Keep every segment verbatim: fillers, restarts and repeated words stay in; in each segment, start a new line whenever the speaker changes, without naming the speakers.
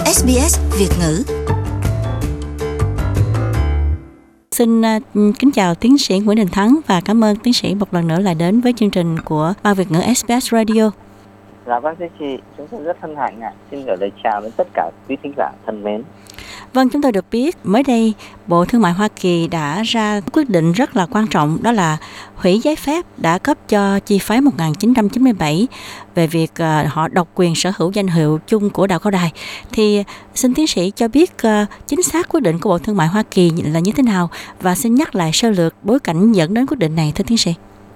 ét bê ét Việt ngữ.
Xin uh, kính chào tiến sĩ Nguyễn Đình Thắng và cảm ơn tiến sĩ một lần nữa lại đến với chương trình của Ban Việt ngữ ét bê ét Radio.
Dạ vâng thưa chị, chúng tôi rất hân hạnh ạ. Xin gửi lời chào đến tất cả quý thính giả thân mến.
Vâng, chúng tôi được biết mới đây Bộ Thương mại Hoa Kỳ đã ra quyết định rất là quan trọng, đó là hủy giấy phép đã cấp cho chi phái một nghìn chín trăm chín mươi bảy về việc uh, họ độc quyền sở hữu danh hiệu chung của Đào Cao Đài. Thì xin tiến sĩ cho biết uh, chính xác quyết định của Bộ Thương mại Hoa Kỳ là như thế nào và xin nhắc lại sơ lược bối cảnh dẫn đến quyết định này thưa tiến sĩ.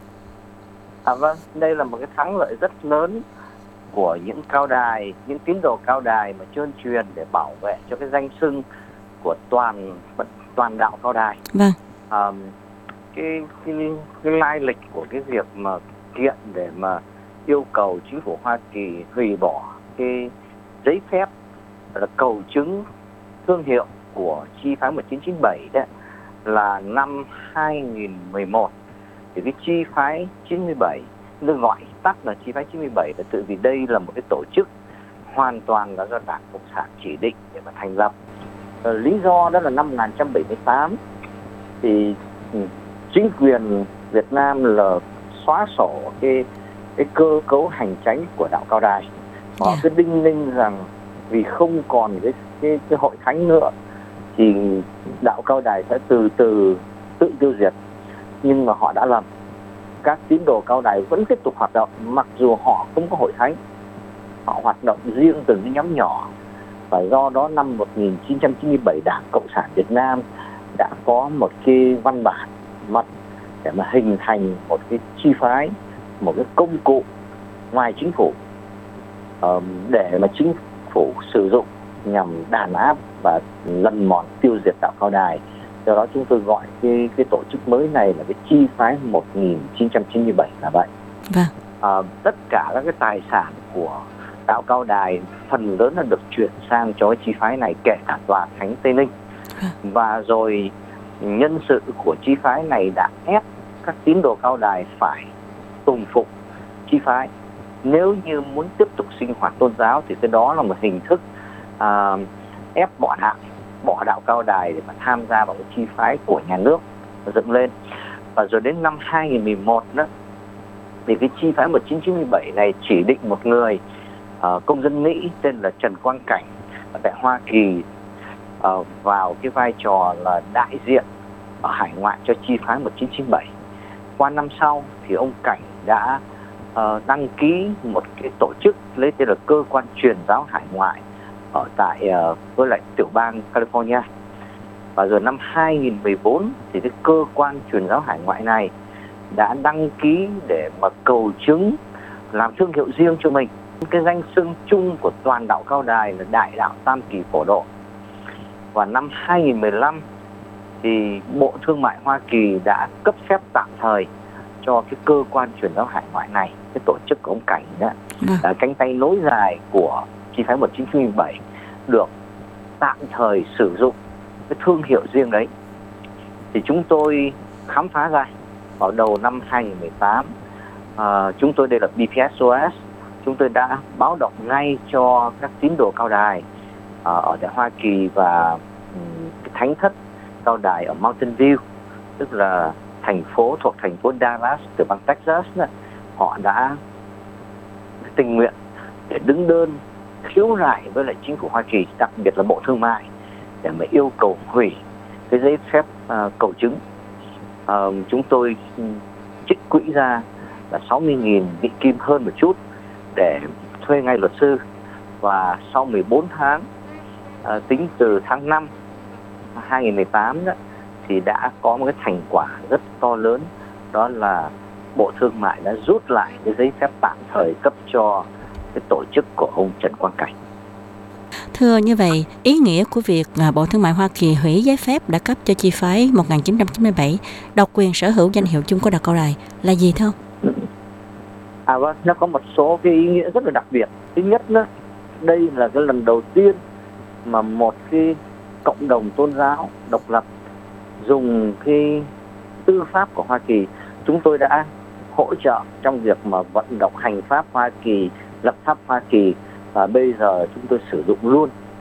À vâng, đây là một cái thắng lợi rất lớn của những cao đài, những tín đồ cao đài mà chuyên truyền để bảo vệ cho cái danh xưng của toàn toàn đạo cao đài.
Vâng.
À, cái, cái cái lai lịch của cái việc mà kiện để mà yêu cầu chính phủ Hoa Kỳ hủy bỏ cái giấy phép là cầu chứng thương hiệu của chi phái một chín chín bảy đấy là năm hai nghìn mười một. Thì cái chi phái chín mươi bảy được gọi tắt là chi phái chín mươi bảy là tự vì đây là một cái tổ chức hoàn toàn là do Đảng Cộng sản chỉ định để mà thành lập. Ờ, lý do đó là năm một nghìn chín trăm bảy mươi tám thì chính quyền Việt Nam là xóa sổ cái cái cơ cấu hành chánh của đạo Cao Đài. Họ
Yeah.
cứ đinh ninh rằng vì không còn cái cái, cái hội thánh nữa thì đạo Cao Đài sẽ từ từ tự tiêu diệt, nhưng mà họ đã lầm. Các tín đồ Cao Đài vẫn tiếp tục hoạt động mặc dù họ không có hội thánh, họ hoạt động riêng từng cái nhóm nhỏ. Và do đó năm một nghìn chín trăm chín mươi bảy Đảng Cộng sản Việt Nam đã có một cái văn bản mật để mà hình thành một cái chi phái, một cái công cụ ngoài chính phủ để mà chính phủ sử dụng nhằm đàn áp và lần mòn tiêu diệt đạo Cao Đài. Do đó chúng tôi gọi cái, cái tổ chức mới này là cái chi phái một nghìn chín trăm chín mươi bảy là vậy.
Vâng.
À, tất cả các cái tài sản của đạo Cao Đài phần lớn là được chuyển sang cho cái chi phái này, kể cả tòa thánh Tây Ninh. Và rồi nhân sự của chi phái này đã ép các tín đồ Cao Đài phải tùng phục chi phái. Nếu như muốn tiếp tục sinh hoạt tôn giáo thì cái đó là một hình thức à, ép bỏ đạo, bỏ đạo Cao Đài để mà tham gia vào cái chi phái của nhà nước dựng lên. Và rồi đến năm hai nghìn mười một đó, thì cái chi phái một chín chín bảy này chỉ định một người uh, công dân Mỹ tên là Trần Quang Cảnh ở tại Hoa Kỳ uh, vào cái vai trò là đại diện ở hải ngoại cho chi phái một chín chín bảy. Qua năm sau thì ông Cảnh đã uh, đăng ký một cái tổ chức lấy tên là Cơ quan Truyền giáo Hải ngoại ở tại uh, với lại tiểu bang California. Và rồi năm hai nghìn mười bốn thì cái cơ quan truyền giáo hải ngoại này đã đăng ký để mà cầu chứng làm thương hiệu riêng cho mình. Cái danh xưng chung của toàn đạo Cao Đài là Đại đạo Tam Kỳ Phổ Độ. Và năm hai nghìn mười lăm thì Bộ Thương mại Hoa Kỳ đã cấp phép tạm thời cho cái cơ quan truyền giáo hải ngoại này, cái tổ chức của ông Cảnh đó, là cánh tay nối dài của chi phái một chín chín bảy, được tạm thời sử dụng cái thương hiệu riêng đấy. Thì chúng tôi khám phá ra vào đầu năm hai nghìn mười tám, à, chúng tôi đây là bê pê ét o ét, chúng tôi đã báo động ngay cho các tín đồ Cao Đài à, ở tại Hoa Kỳ và um, cái thánh thất Cao Đài ở Mountain View, tức là thành phố thuộc thành phố Dallas từ bang Texas đó, họ đã tình nguyện để đứng đơn khiếu nại với lại chính phủ Hoa Kỳ, đặc biệt là Bộ Thương mại, để mà yêu cầu hủy cái giấy phép uh, cầu chứng. Uh, chúng tôi trích quỹ ra là sáu mươi nghìn Mỹ Kim hơn một chút để thuê ngay luật sư. Và sau mười bốn tháng, uh, tính từ tháng năm hai nghìn mười tám đó, thì đã có một cái thành quả rất to lớn. Đó là Bộ Thương mại đã rút lại cái giấy phép tạm thời cấp cho cái tổ chức của ông Trần Quang Cảnh.
Thưa như vậy, ý nghĩa của việc Bộ Thương mại Hoa Kỳ hủy giấy phép đã cấp cho chi phái một nghìn chín trăm chín mươi bảy độc quyền sở hữu danh hiệu chung của đạo Cao Đài là gì thưa ông?
À vâng, nó có một số cái ý nghĩa rất là đặc biệt. Thứ nhất đó, đây là cái lần đầu tiên mà một cái cộng đồng tôn giáo độc lập dùng cái tư pháp của Hoa Kỳ. Chúng tôi đã hỗ trợ trong việc mà vận động hành pháp Hoa Kỳ, lập pháp Hoa Kỳ, và bây giờ chúng tôi sử dụng luôn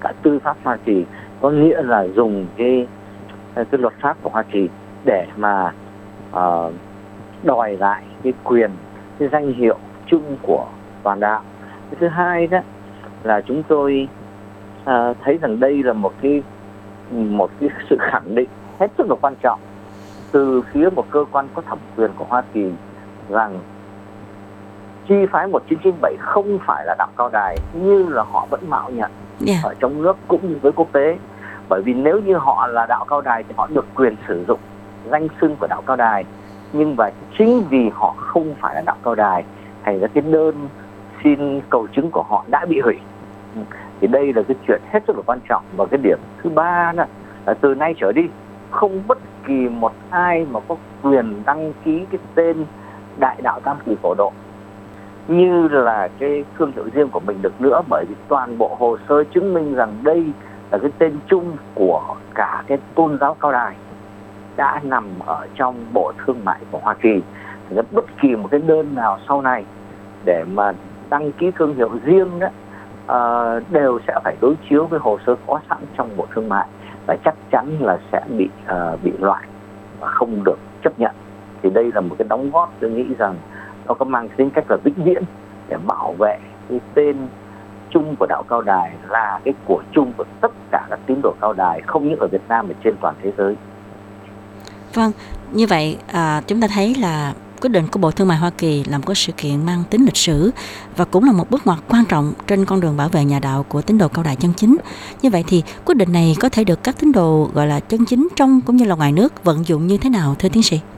cả tư pháp Hoa Kỳ, có nghĩa là dùng cái cái luật pháp của Hoa Kỳ để mà uh, đòi lại cái quyền, cái danh hiệu chung của toàn đạo. Cái thứ hai đó là chúng tôi uh, thấy rằng đây là một cái một cái sự khẳng định hết sức là quan trọng từ phía một cơ quan có thẩm quyền của Hoa Kỳ rằng chi phái một chín chín bảy không phải là đạo Cao Đài như là họ vẫn mạo nhận yeah. ở trong nước cũng như với quốc tế. Bởi vì nếu như họ là đạo Cao Đài thì họ được quyền sử dụng danh xưng của đạo Cao Đài, nhưng mà chính vì họ không phải là đạo Cao Đài, thành ra cái đơn xin cầu chứng của họ đã bị hủy. Thì đây là cái chuyện hết sức là quan trọng. Và cái điểm thứ ba là, là từ nay trở đi không bất kỳ một ai mà có quyền đăng ký cái tên Đại đạo Tam Kỳ Phổ Độ như là cái thương hiệu riêng của mình được nữa, bởi vì toàn bộ hồ sơ chứng minh rằng đây là cái tên chung của cả cái tôn giáo Cao Đài đã nằm ở trong Bộ Thương mại của Hoa Kỳ. Thì bất kỳ một cái đơn nào sau này để mà đăng ký thương hiệu riêng đó uh, đều sẽ phải đối chiếu với hồ sơ có sẵn trong Bộ Thương mại và chắc chắn là sẽ bị uh, bị loại và không được chấp nhận. Thì đây là một cái đóng góp tôi nghĩ rằng nó có mang tính cách là vĩnh viễn để bảo vệ cái tên chung của đạo Cao Đài là cái của chung của tất cả các tín đồ Cao Đài, không những ở Việt Nam mà trên toàn thế giới.
Vâng, như vậy à, chúng ta thấy là quyết định của Bộ Thương mại Hoa Kỳ là một cái sự kiện mang tính lịch sử và cũng là một bước ngoặt quan trọng trên con đường bảo vệ nhà đạo của tín đồ Cao Đài chân chính. Như vậy thì quyết định này có thể được các tín đồ gọi là chân chính trong cũng như là ngoài nước vận dụng như thế nào thưa tiến sĩ?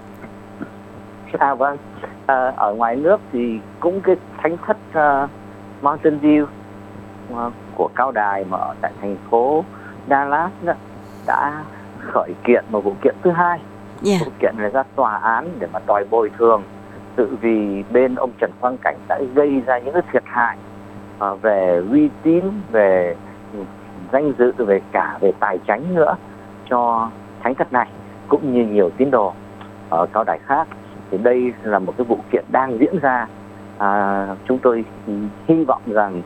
À vâng, à, ở ngoài nước thì cũng cái thánh thất uh, Mountain View uh, của Cao Đài mà ở tại thành phố Dallas đó, đã khởi kiện một vụ kiện thứ hai. Yeah. Vụ kiện này ra tòa án để mà đòi bồi thường, tự vì bên ông Trần Quang Cảnh đã gây ra những cái thiệt hại uh, về uy tín, về danh dự, về cả về tài chánh nữa cho thánh thất này cũng như nhiều tín đồ ở Cao Đài khác. Thì đây là một cái vụ kiện đang diễn ra. À, chúng tôi hy vọng rằng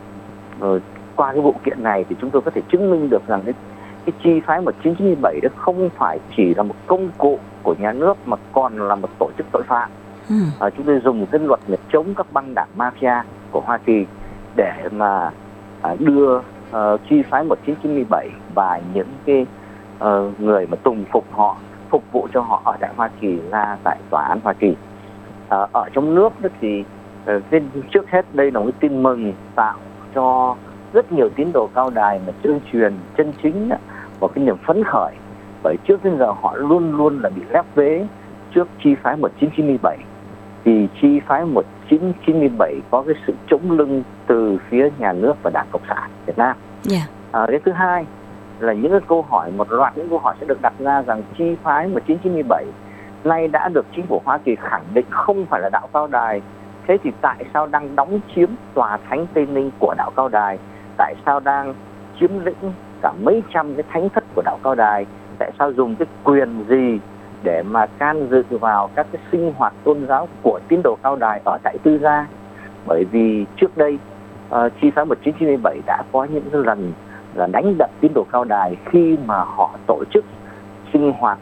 uh, qua cái vụ kiện này thì chúng tôi có thể chứng minh được rằng cái, cái chi phái một chín chín bảy đó không phải chỉ là một công cụ của nhà nước mà còn là một tổ chức tội phạm. Ừ. À, chúng tôi dùng cái luật để chống các băng đảng mafia của Hoa Kỳ để mà à, đưa uh, chi phái một chín chín bảy và những cái uh, người mà tùng phục họ, phục vụ cho họ ở tại Hoa Kỳ ra tại tòa án Hoa Kỳ. À, ở trong nước thì uh, trước hết đây là một cái tin mừng tạo cho rất nhiều tín đồ Cao Đài mà tuyên truyền chân chính và cái niềm phấn khởi, bởi trước đến giờ họ luôn luôn là bị lép vế trước chi phái một chín chín bảy. Thì chi phái một chín chín bảy có cái sự chống lưng từ phía nhà nước và Đảng Cộng sản Việt Nam. Yeah. À, cái thứ hai là những cái câu hỏi, một loạt những câu hỏi sẽ được đặt ra rằng chi phái một chín chín bảy nay đã được chính phủ Hoa Kỳ khẳng định không phải là đạo Cao Đài. Thế thì tại sao đang đóng chiếm tòa thánh Tây Ninh của đạo Cao Đài? Tại sao đang chiếm lĩnh cả mấy trăm cái thánh thất của đạo Cao Đài? Tại sao dùng cái quyền gì để mà can dự vào các cái sinh hoạt tôn giáo của tín đồ Cao Đài ở tại tư gia? Bởi vì trước đây uh, chi phái một chín chín bảy đã có những cái lần là đánh đập tín đồ Cao Đài khi mà họ tổ chức sinh hoạt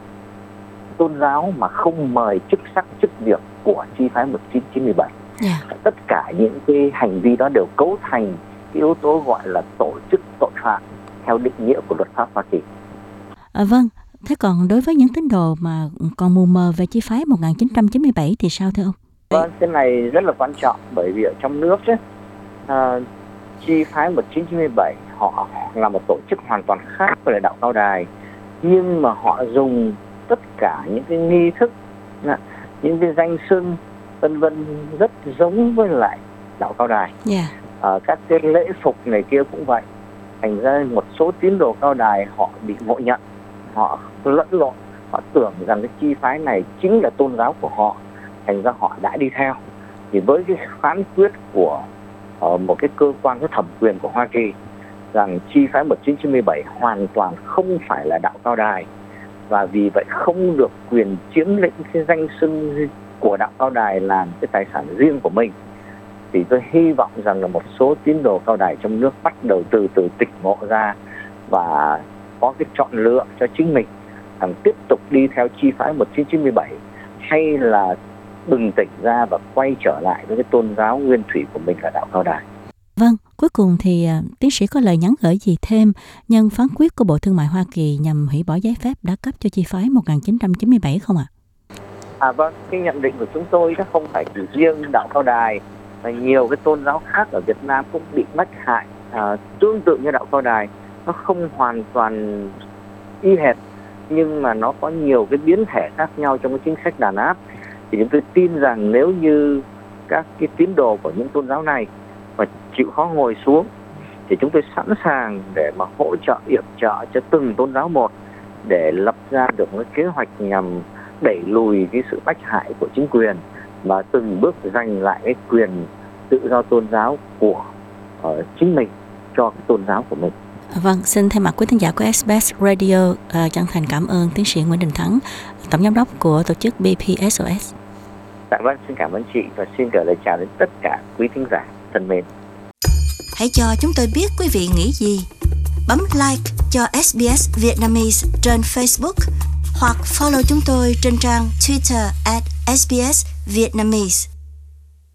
tôn giáo mà không mời chức sắc chức việc của chi phái một chín chín bảy. Yeah. Tất cả những cái hành vi đó đều cấu thành cái yếu tố gọi là tổ chức tội phạm theo định nghĩa của luật pháp Hoa Kỳ.
À, vâng, thế còn đối với những tín đồ mà còn mù mờ về chi phái một chín chín bảy thì sao thưa ông?
Vâng, cái này rất là quan trọng, bởi vì ở trong nước ấy, uh, chi phái một chín chín bảy họ là một tổ chức hoàn toàn khác với đạo Cao Đài, nhưng mà họ dùng tất cả những cái nghi thức, những cái danh xưng vân vân rất giống với lại đạo Cao Đài. Yeah. À, các cái lễ phục này kia cũng vậy. Thành ra một số tín đồ Cao Đài họ bị ngộ nhận, họ lẫn lộn, họ tưởng rằng cái chi phái này chính là tôn giáo của họ, thành ra họ đã đi theo. Thì với cái phán quyết của uh, một cái cơ quan có thẩm quyền của Hoa Kỳ rằng chi phái một chín chín bảy hoàn toàn không phải là đạo Cao Đài, và vì vậy không được quyền chiếm lĩnh cái danh xưng của đạo Cao Đài làm cái tài sản riêng của mình, Thì tôi hy vọng rằng là một số tín đồ cao đài trong nước bắt đầu từ từ tỉnh ngộ ra và có cái chọn lựa cho chính mình, rằng tiếp tục đi theo chi phái một chín chín bảy hay là bừng tỉnh ra và quay trở lại với cái tôn giáo nguyên thủy của mình là đạo cao đài.
Vâng, cuối cùng thì uh, tiến sĩ có lời nhắn gửi gì thêm nhân phán quyết của Bộ Thương mại Hoa Kỳ nhằm hủy bỏ giấy phép đã cấp cho chi phái một chín chín bảy không ạ?
À vâng, cái nhận định của chúng tôi đó không phải chỉ riêng đạo cao đài, mà nhiều cái tôn giáo khác ở Việt Nam cũng bị mách hại à, tương tự như đạo cao đài. Nó không hoàn toàn y hệt, nhưng mà nó có nhiều cái biến thể khác nhau trong cái chính sách đàn áp. Thì chúng tôi tin rằng nếu như các cái tín đồ của những tôn giáo này mà chịu khó ngồi xuống, thì chúng tôi sẵn sàng để mà hỗ trợ yểm trợ cho từng tôn giáo một, để lập ra được một kế hoạch nhằm đẩy lùi cái sự bách hại của chính quyền và từng bước giành lại cái quyền tự do tôn giáo của uh, chính mình cho cái tôn giáo của mình.
Vâng, xin thay mặt quý thính giả của ét bê ét Radio uh, chân thành cảm ơn tiến sĩ Nguyễn Đình Thắng, tổng giám đốc của tổ chức bê pê ét o ét.
Dạ vâng, xin cảm ơn chị và xin gửi lời chào đến tất cả quý thính giả thân mến.
Hãy cho chúng tôi biết quý vị nghĩ gì. Bấm like cho ét bê ét Vietnamese trên Facebook hoặc follow chúng tôi trên trang Twitter at ét bê ét Vietnamese.